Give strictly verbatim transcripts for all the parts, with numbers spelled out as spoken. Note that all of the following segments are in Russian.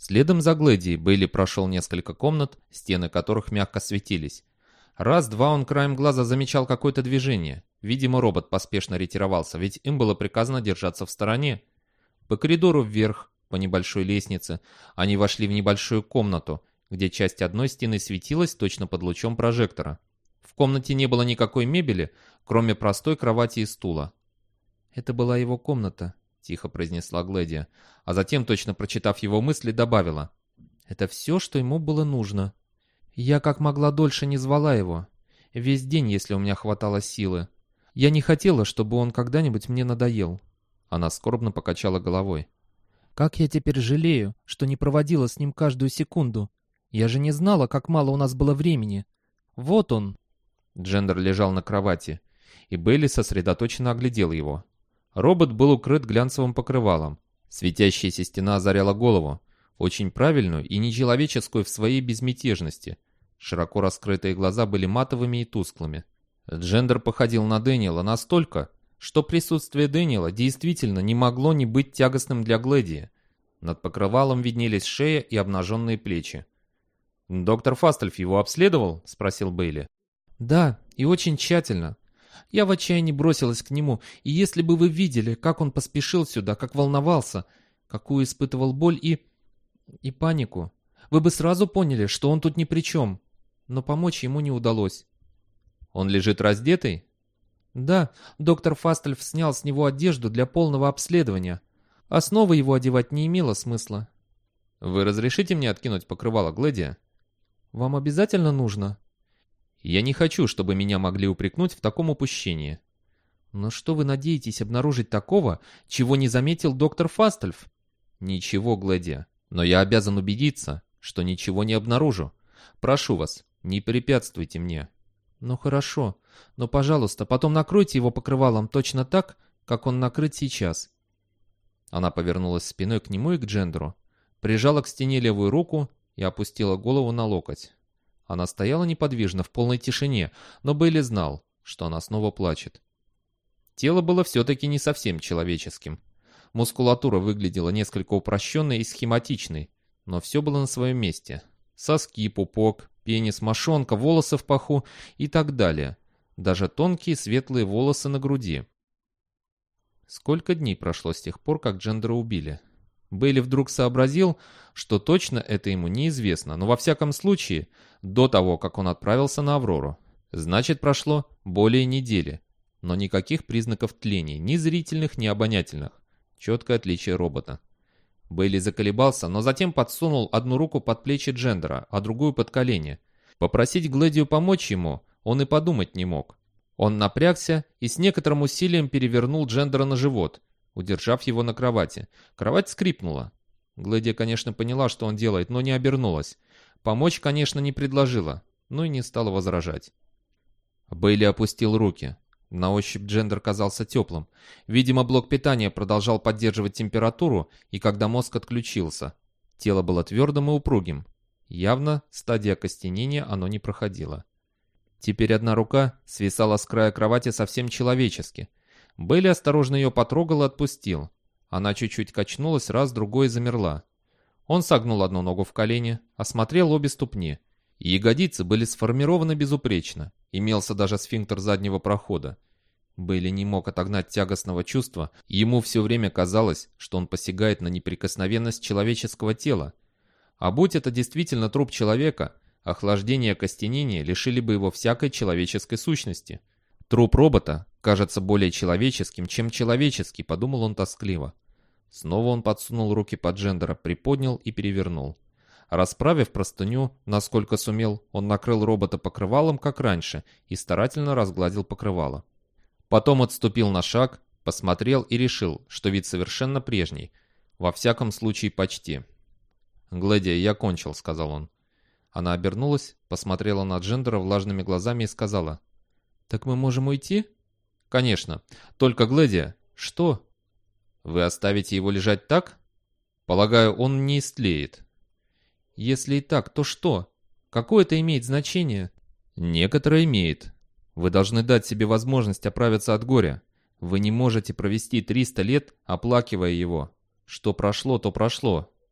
Следом за Глэдией Бейли прошел несколько комнат, стены которых мягко светились. Раз-два он краем глаза замечал какое-то движение. Видимо, робот поспешно ретировался, ведь им было приказано держаться в стороне. По коридору вверх, по небольшой лестнице, они вошли в небольшую комнату, где часть одной стены светилась точно под лучом прожектора. В комнате не было никакой мебели, кроме простой кровати и стула. «Это была его комната», — тихо произнесла Глэдия, а затем, точно прочитав его мысли, добавила: «Это все, что ему было нужно. Я как могла дольше не звала его. Весь день, если у меня хватало силы. Я не хотела, чтобы он когда-нибудь мне надоел». Она скорбно покачала головой. «Как я теперь жалею, что не проводила с ним каждую секунду. Я же не знала, как мало у нас было времени. Вот он». Джендер лежал на кровати, и Бейли сосредоточенно оглядел его. Робот был укрыт глянцевым покрывалом. Светящаяся стена озаряла голову, очень правильную и нечеловеческую в своей безмятежности. Широко раскрытые глаза были матовыми и тусклыми. Джендер походил на Дэниела настолько, что присутствие Дэниела действительно не могло не быть тягостным для Глэдии. Над покрывалом виднелись шея и обнаженные плечи. «Доктор Фастельф его обследовал?» — спросил Бейли. «Да, и очень тщательно. Я в отчаянии бросилась к нему, и если бы вы видели, как он поспешил сюда, как волновался, какую испытывал боль и... и панику, вы бы сразу поняли, что он тут ни при чем. Но помочь ему не удалось». «Он лежит раздетый?» «Да, доктор Фастельф снял с него одежду для полного обследования. А снова его одевать не имело смысла». «Вы разрешите мне откинуть покрывало, Глэдия?» «Вам обязательно нужно?» «Я не хочу, чтобы меня могли упрекнуть в таком упущении». «Но что вы надеетесь обнаружить такого, чего не заметил доктор Фастельф?» «Ничего, Глэдия, но я обязан убедиться, что ничего не обнаружу. Прошу вас, не препятствуйте мне». «Ну хорошо, но, пожалуйста, потом накройте его покрывалом точно так, как он накрыт сейчас». Она повернулась спиной к нему и к Джендеру, прижала к стене левую руку и опустила голову на локоть. Она стояла неподвижно, в полной тишине, но Бейли знал, что она снова плачет. Тело было все-таки не совсем человеческим. Мускулатура выглядела несколько упрощенной и схематичной, но все было на своем месте. Соски, пупок, пенис, мошонка, волосы в паху и так далее. Даже тонкие светлые волосы на груди. Сколько дней прошло с тех пор, как Джендера убили? Бейли вдруг сообразил, что точно это ему неизвестно, но во всяком случае, до того, как он отправился на Аврору. Значит, прошло более недели, но никаких признаков тления, ни зрительных, ни обонятельных. Четкое отличие робота. Бейли заколебался, но затем подсунул одну руку под плечи Джендера, а другую под колени. Попросить Глэдию помочь ему он и подумать не мог. Он напрягся и с некоторым усилием перевернул Джендера на живот, удержав его на кровати. Кровать скрипнула. Глэдия, конечно, поняла, что он делает, но не обернулась. Помочь, конечно, не предложила, но и не стала возражать. Бейли опустил руки. На ощупь Джендер казался теплым. Видимо, блок питания продолжал поддерживать температуру, и когда мозг отключился, тело было твердым и упругим. Явно стадия окостенения оно не проходило. Теперь одна рука свисала с края кровати совсем человечески. Бейли осторожно ее потрогал и отпустил. Она чуть-чуть качнулась, раз, другой и замерла. Он согнул одну ногу в колени, осмотрел обе ступни. Ягодицы были сформированы безупречно. Имелся даже сфинктер заднего прохода. Бейли не мог отогнать тягостного чувства. Ему все время казалось, что он посягает на неприкосновенность человеческого тела. А будь это действительно труп человека, охлаждение и окостенение лишили бы его всякой человеческой сущности. Труп робота кажется более человеческим, чем человеческий, подумал он тоскливо. Снова он подсунул руки под Джендера, приподнял и перевернул. Расправив простыню, насколько сумел, он накрыл робота покрывалом, как раньше, и старательно разгладил покрывало. Потом отступил на шаг, посмотрел и решил, что вид совершенно прежний. Во всяком случае, почти. «Глэдия, я кончил», — сказал он. Она обернулась, посмотрела на Джендера влажными глазами и сказала: «Так мы можем уйти?» «Конечно. Только, Глэдия...» «Что?» «Вы оставите его лежать так? Полагаю, он не истлеет». «Если и так, то что? Какое это имеет значение?» «Некоторое имеет. Вы должны дать себе возможность оправиться от горя. Вы не можете провести триста лет, оплакивая его. Что прошло, то прошло.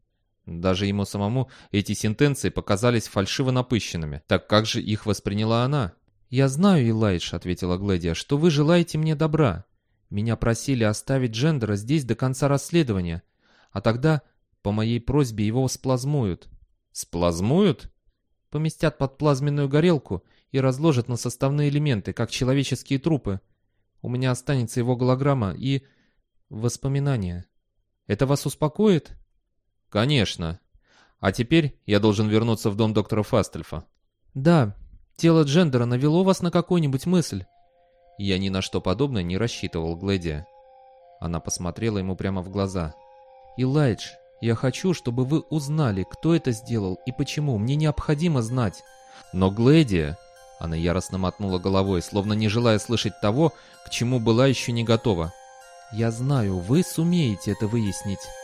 Даже ему самому эти сентенции показались фальшиво напыщенными. Так как же их восприняла она? «Я знаю, Илайдж», — ответила Глэдия, — «что вы желаете мне добра. Меня просили оставить Джендера здесь до конца расследования, а тогда, по моей просьбе, его сплазмуют». «Сплазмуют?» «Поместят под плазменную горелку и разложат на составные элементы, как человеческие трупы. У меня останется его голограмма и воспоминания. Это вас успокоит?» «Конечно. А теперь я должен вернуться в дом доктора Фастельфа». «Да. Тело Джендера навело вас на какую-нибудь мысль?» «Я ни на что подобное не рассчитывал, Глэдия». Она посмотрела ему прямо в глаза. «Илайдж, я хочу, чтобы вы узнали, кто это сделал и почему. Мне необходимо знать». «Но, Глэдия...» Она яростно мотнула головой, словно не желая слышать того, к чему была еще не готова. «Я знаю, вы сумеете это выяснить».